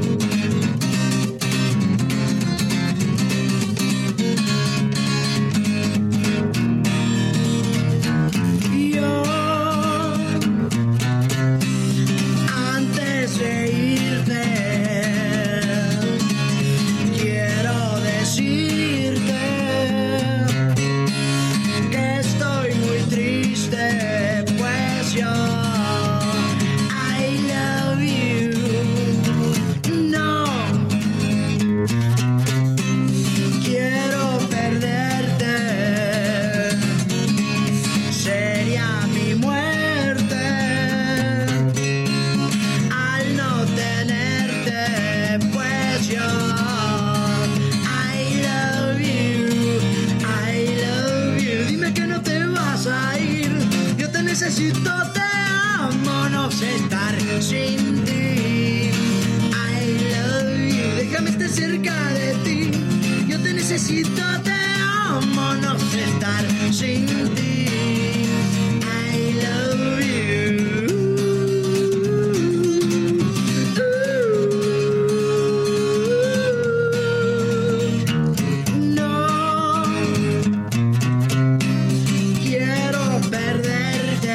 Necesito, te amo, no sé estar sin ti. I love you, déjame estar cerca de ti. Yo te necesito, te amo, no sé estar sin ti. I love you. No quiero perder.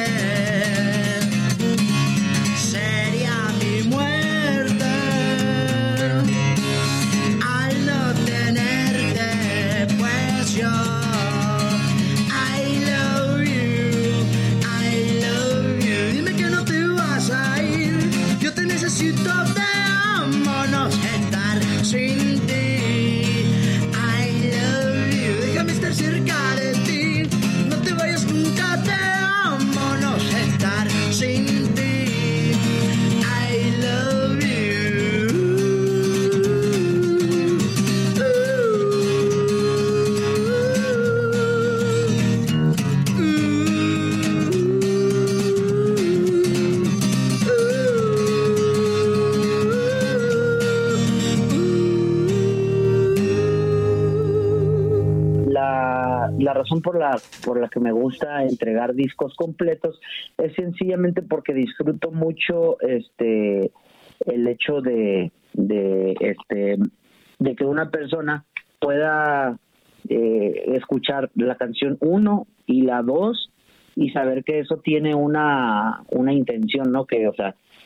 La razón por la por la que me gusta entregar discos completos es sencillamente porque disfruto mucho este el hecho de de este de que una persona pueda eh, escuchar la canción uno y la dos y saber que eso tiene una una intención, ¿no? Que, o sea,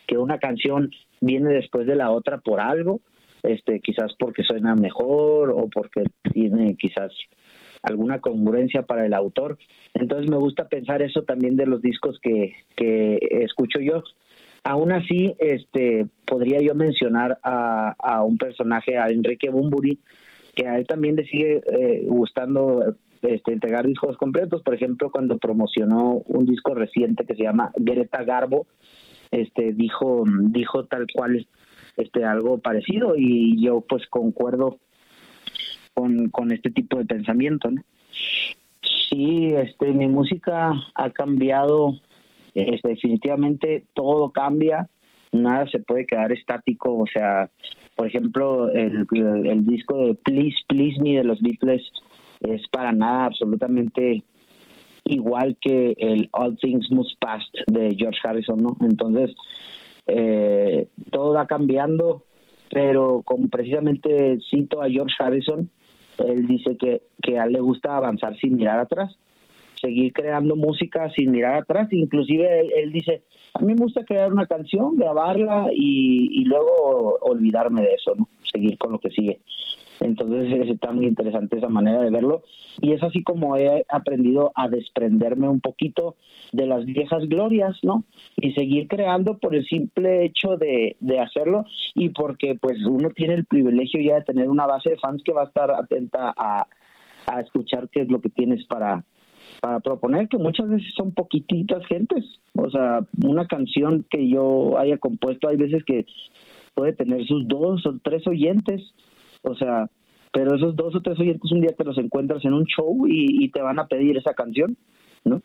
que una canción viene después de la otra por algo, este, quizás porque suena mejor o porque tiene quizás alguna congruencia para el autor. Entonces me gusta pensar eso también de los discos que, que escucho yo. Aún así, este, podría yo mencionar a, a un personaje, a Enrique Bunbury, que a él también le sigue eh, gustando este, entregar discos completos. Por ejemplo, cuando promocionó un disco reciente que se llama Greta Garbo, este, dijo, dijo tal cual este, algo parecido, y yo pues concuerdo con, con este tipo de pensamiento, ¿no? Sí, este, mi música ha cambiado. Este, definitivamente todo cambia, nada se puede quedar estático. O sea, por ejemplo, el, el, el disco de Please Please Me de los Beatles es para nada absolutamente igual que el All Things Must Pass de George Harrison, ¿no? Entonces, eh, todo va cambiando, pero como precisamente cito a George Harrison, él dice que, que a él le gusta avanzar sin mirar atrás, seguir creando música sin mirar atrás. Inclusive él, él dice, a mí me gusta crear una canción, grabarla y, y luego olvidarme de eso, ¿no? Seguir con lo que sigue. Entonces está muy interesante esa manera de verlo, y es así como he aprendido a desprenderme un poquito de las viejas glorias, ¿no? Y seguir creando por el simple hecho de, de hacerlo, y porque pues uno tiene el privilegio ya de tener una base de fans que va a estar atenta a, a escuchar qué es lo que tienes para para proponer, que muchas veces son poquititas gentes. O sea, una canción que yo haya compuesto, hay veces que puede tener sus dos o tres oyentes, o sea, pero esos dos o tres oyentes un día te los encuentras en un show y, y te van a pedir esa canción, ¿no?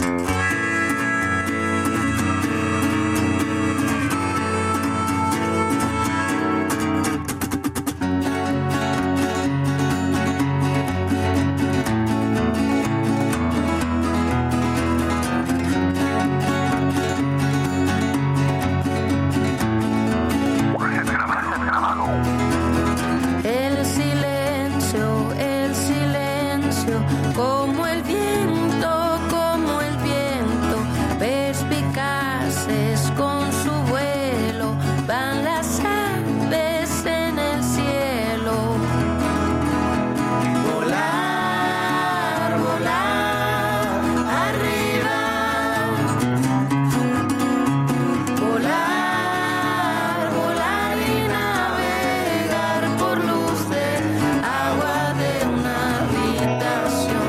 Como el viento, como el viento, perspicaces con su vuelo, van las aves en el cielo. Volar, volar, arriba. Volar, volar y navegar por luz del agua de una habitación.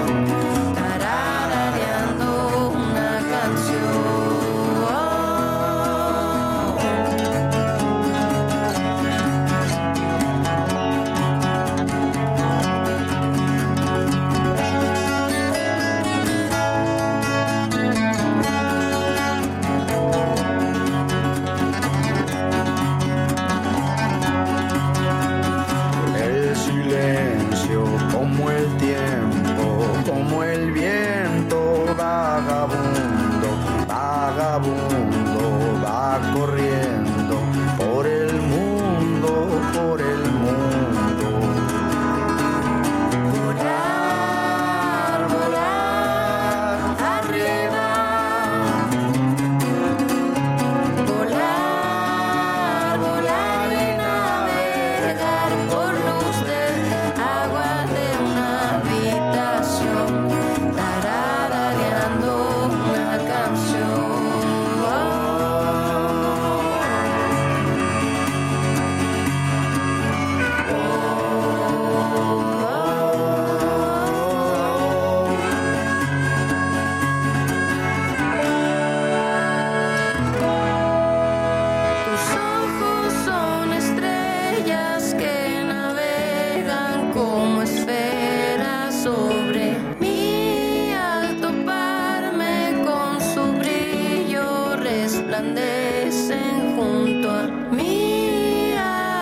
Resplandecen junto a mí.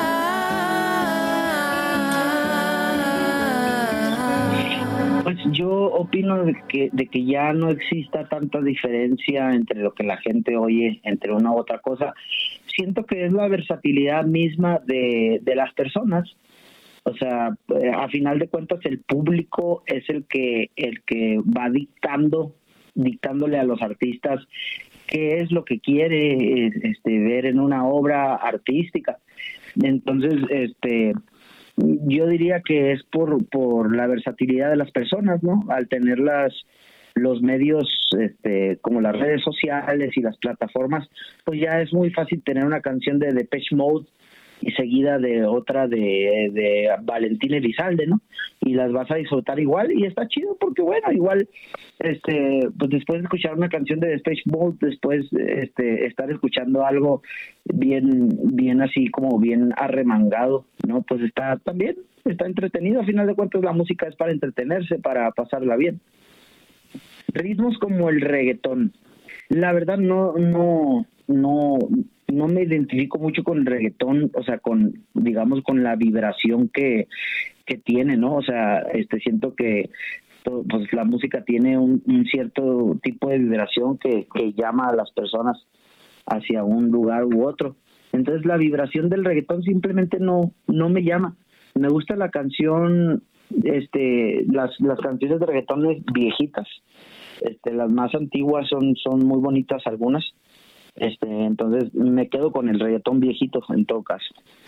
Pues yo opino de que, de que ya no exista tanta diferencia entre lo que la gente oye entre una u otra cosa. Siento que es la versatilidad misma de, de las personas. O sea, a final de cuentas el público es el que el que va dictando, dictándole a los artistas qué es lo que quiere este, ver en una obra artística. Entonces, este, yo diría que es por, por la versatilidad de las personas, ¿no? Al tener las, los medios este, como las redes sociales y las plataformas, pues ya es muy fácil tener una canción de Depeche Mode y seguida de otra de, de Valentín Elizalde, ¿no? Y las vas a disfrutar igual, y está chido porque, bueno, igual, este, pues después de escuchar una canción de Depeche Mode, después este, estar escuchando algo bien, bien así como bien arremangado, ¿no? Pues está también, está entretenido. A final de cuentas la música es para entretenerse, para pasarla bien. Ritmos como el reggaetón, la verdad no, no, no... no me identifico mucho con el reggaetón, o sea, con, digamos, con la vibración que, que tiene, ¿no? O sea, este siento que pues la música tiene un, un cierto tipo de vibración que, que llama a las personas hacia un lugar u otro. Entonces la vibración del reggaetón simplemente no, no me llama. Me gusta la canción, este, las, las canciones de reggaetón viejitas, este, las más antiguas son, son muy bonitas algunas. Este, entonces me quedo con el reggaetón viejito en todo caso.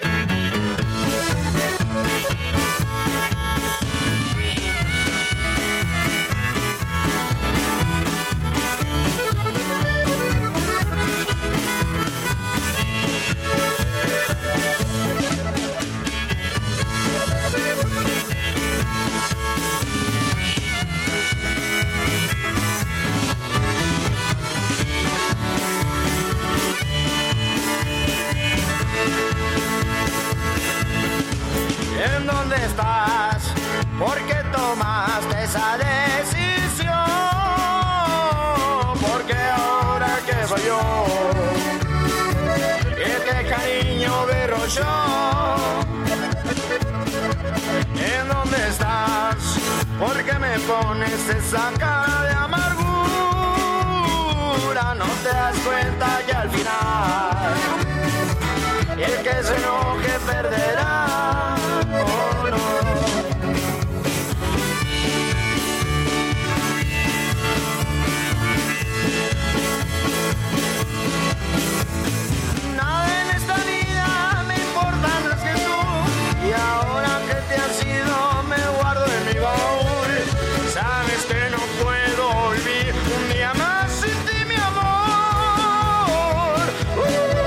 ¿En dónde estás? ¿Por qué tomaste esa decisión? Porque ahora que soy yo el que cariño berro yo. ¿En dónde estás? ¿Por qué me pones esa cara de amargura? No te das cuenta que al final el que se enoje perderá. Oh, no. Nada en esta vida me importa más que tú, y ahora que te has ido me guardo en mi baúl. Sabes que no puedo vivir un día más sin ti, mi amor. uh.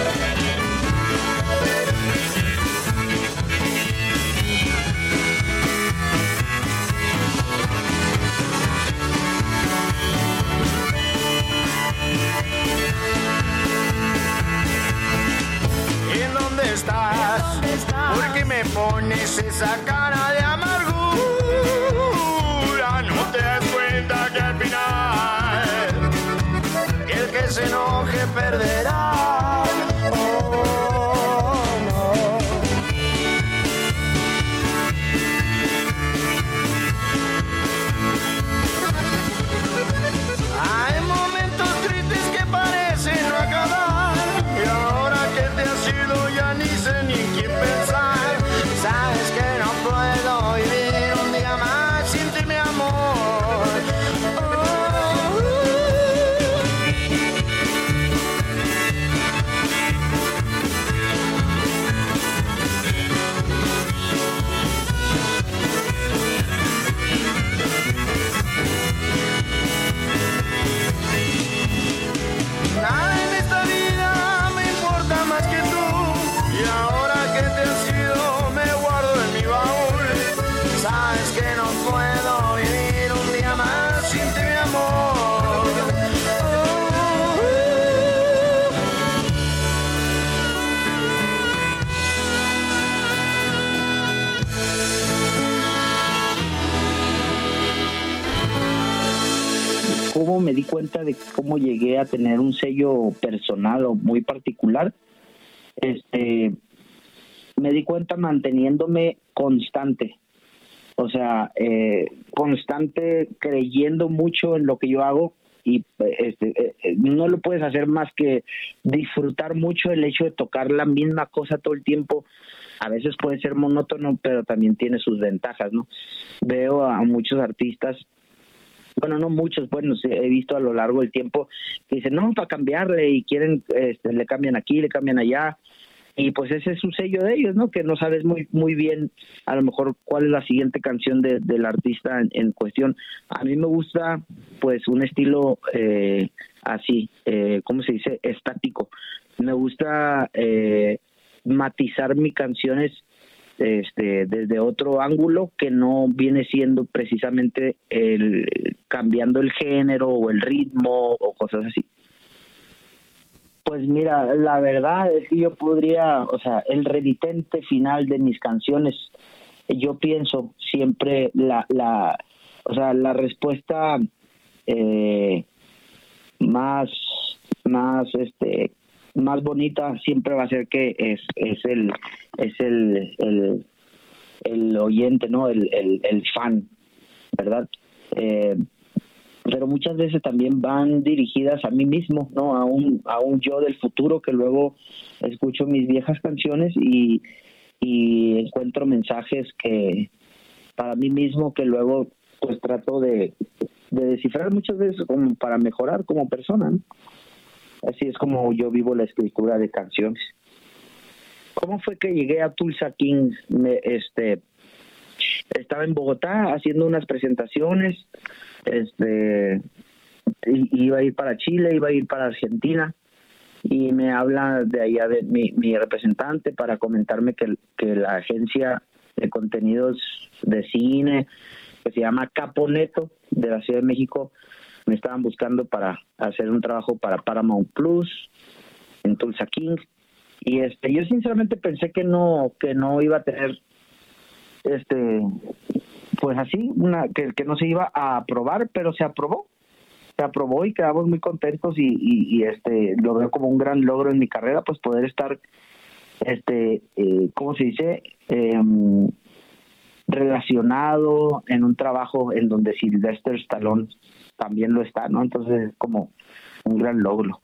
¿En dónde estás? ¿Por qué me pones esa cara de amargura? No te das cuenta que al final el que se enoje perderá. Oh, no. Hay momentos tristes que parecen no acabar, y ahora que te has ido ya ni sé ni en quién pensar. Sabes que no puedo vivir un día más sin ti, mi amor. Oh, uh. Nada en esta vida me importa más que tú, y ahora que te has ido me guardo en mi baúl. Sabes que no puedo vivir un día más sin ti, mi amor. Oh,
¿Cómo me di cuenta de cómo llegué a tener un sello personal o muy particular? Este, me di cuenta manteniéndome constante, o sea, eh, constante, creyendo mucho en lo que yo hago, y este, eh, no lo puedes hacer más que disfrutar mucho el hecho de tocar la misma cosa todo el tiempo. A veces puede ser monótono, pero también tiene sus ventajas, ¿no? Veo a muchos artistas bueno, no muchos, bueno, he visto a lo largo del tiempo que dicen, no, para cambiarle y quieren, este, le cambian aquí, le cambian allá. Y pues ese es su sello de ellos, ¿no? Que no sabes muy muy bien a lo mejor cuál es la siguiente canción de, del artista en, en cuestión. A mí me gusta pues un estilo eh, así, eh, ¿cómo se dice? Estático. Me gusta eh, matizar mis canciones este, desde otro ángulo que no viene siendo precisamente el cambiando el género o el ritmo o cosas así. Pues mira, la verdad es que yo podría, o sea, el remitente final de mis canciones, yo pienso siempre la, la, o sea, la respuesta eh, más, más, este, más bonita siempre va a ser que es, es el, es el, el, el oyente, ¿no? El, el, el fan, ¿verdad? Eh, pero muchas veces también van dirigidas a mí mismo, ¿no? A un a un yo del futuro que luego escucho mis viejas canciones y, y encuentro mensajes que para mí mismo que luego pues trato de, de descifrar muchas veces como para mejorar como persona, ¿no? Así es como yo vivo la escritura de canciones. ¿Cómo fue que llegué a Tulsa King? Me, este, estaba en Bogotá haciendo unas presentaciones. Este iba a ir para Chile, iba a ir para Argentina y me habla de allá de mi, mi representante para comentarme que, que la agencia de contenidos de cine que se llama Caponeto de la Ciudad de México me estaban buscando para hacer un trabajo para Paramount Plus en Tulsa King y este yo sinceramente pensé que no que no iba a tener este pues así, una que, que no se iba a aprobar, pero se aprobó, se aprobó y quedamos muy contentos y, y, y este lo veo como un gran logro en mi carrera, pues poder estar, este, eh, ¿cómo se dice? Eh, relacionado en un trabajo en donde Sylvester Stallone también lo está, ¿no? Entonces es como un gran logro.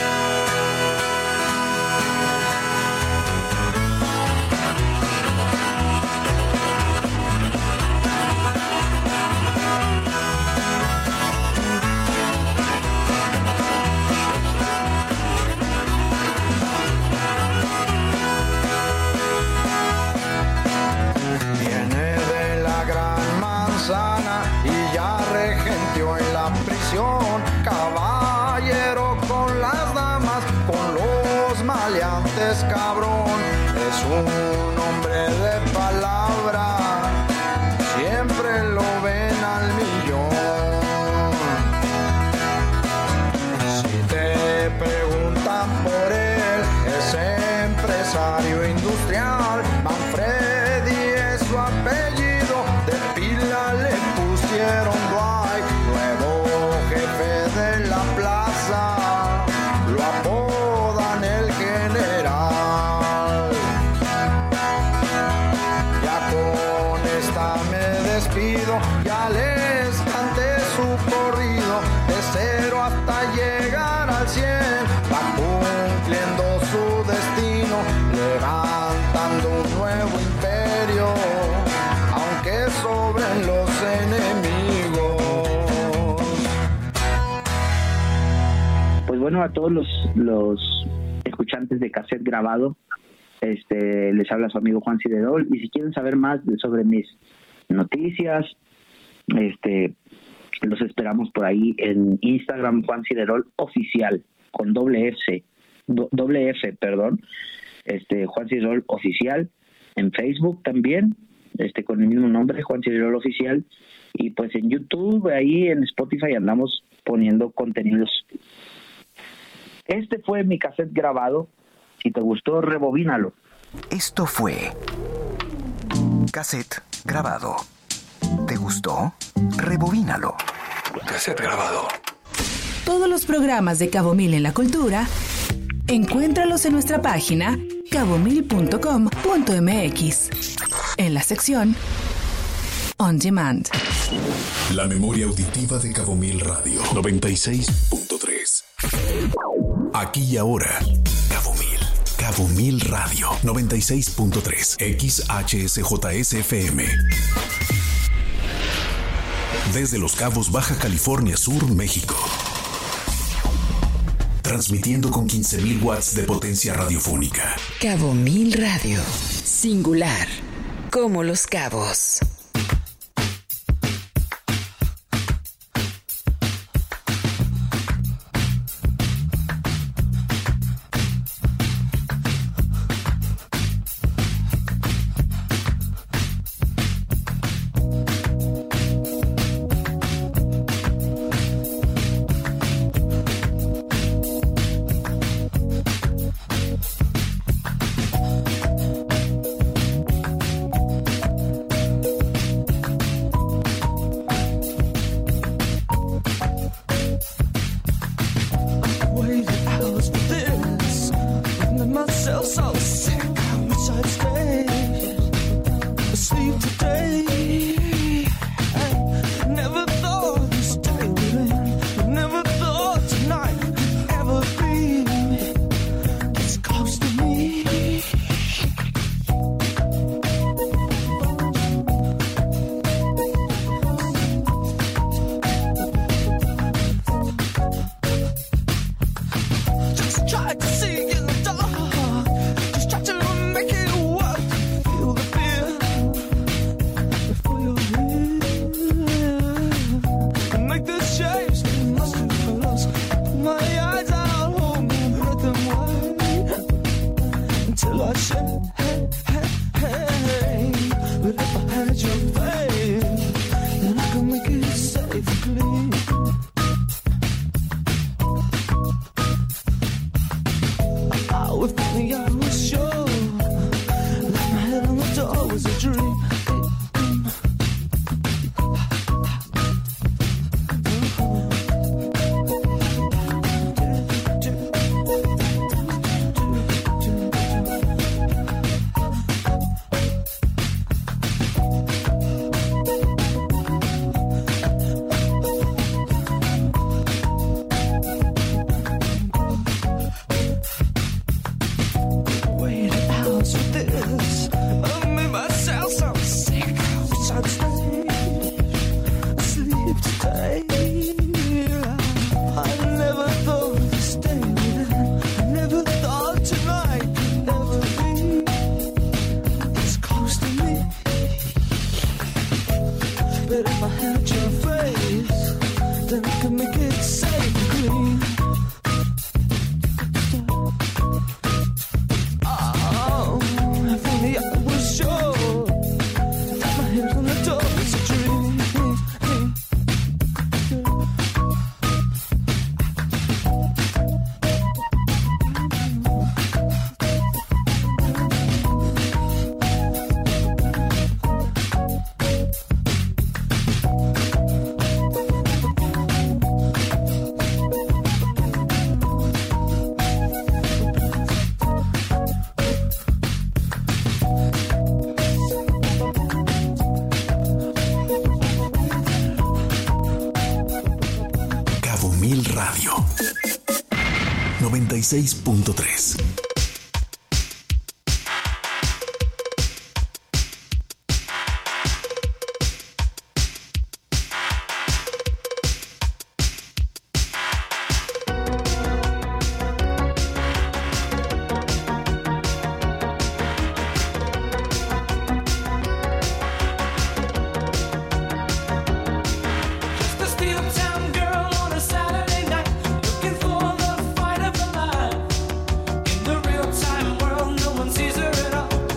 Caballero con las damas, con los maleantes, cabrón. Es un hombre de palabra, siempre lo ven al millón. Si te preguntan por él, es empresario industrial. Manfredi es su apellido, de pila le pusieron Dwight. Nuevo jefe de la plaza, lo apodan el general. Ya con esta me despido, ya les canté su corrido, de cero hasta llegar al cien, va cumpliendo su destino, levantando un nuevo imperio, aunque sobren los enemigos.
Pues bueno, a todos los, los escuchantes de Cassette Grabado, este, les habla su amigo Juan Ciderol, y si quieren saber más de, sobre mis noticias, este, los esperamos por ahí en Instagram, Juan Ciderol Oficial, con doble F, do, doble F, perdón, este, Juan Ciderol Oficial, en Facebook también, este, con el mismo nombre, Juan Ciderol Oficial, y pues en YouTube, ahí en Spotify andamos poniendo contenidos. Este fue mi cassette grabado. Si te gustó, rebobínalo.
Esto fue Cassette Grabado. ¿Te gustó? Rebobínalo.
Cassette Grabado.
Todos los programas de Cabo Mil en la Cultura, encuéntralos en nuestra página cabo mil punto com punto m x, en la sección On Demand.
La memoria auditiva de Cabo Mil Radio noventa y seis punto tres. Aquí y ahora, Cabo Mil. Cabo Mil Radio noventa y seis punto tres. X H S J S F M. Desde Los Cabos, Baja California Sur, México. Transmitiendo con quince mil watts de potencia radiofónica.
Cabo Mil Radio. Singular. Como Los Cabos.
noventa y seis punto tres.